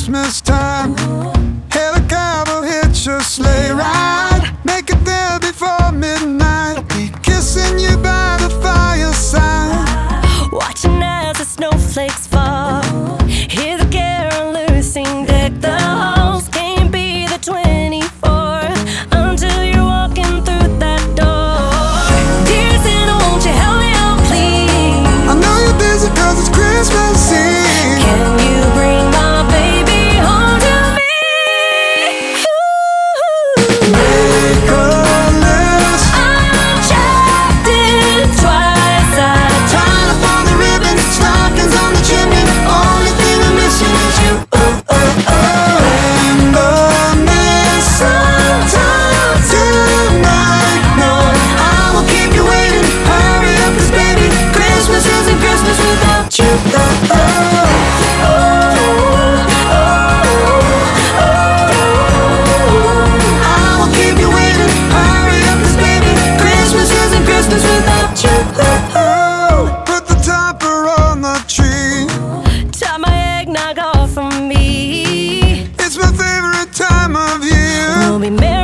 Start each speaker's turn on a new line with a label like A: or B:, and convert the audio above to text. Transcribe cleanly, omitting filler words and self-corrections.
A: Christmas time. Hail a cow will hitch a sleigh ride. Make it there before midnight. Be kissing you by the fireside.
B: Watching as the snowflakes fall. Hear the carolers sing, deck the halls. Can't be the 24th until you're walking through that door. Dear Santa, won't you help me out, please?
A: I know you're busy 'cause it's Christmas Eve.
B: Can you bring my baby home to me?
A: Make a list.
B: I checked it twice. I
A: Tying up all the ribbons, stockings on the chimney. Only thing I'm missing is you. And the mistletoe tonight. No, I will keep you waiting. Hurry up, 'cause baby, Christmas isn't Christmas without you. I will keep you waiting. Hurry up, 'cause baby, Christmas isn't Christmas without you. Put the topper on the tree.
B: top my eggnog off for me.
A: It's my favorite time of year.
B: We'll be married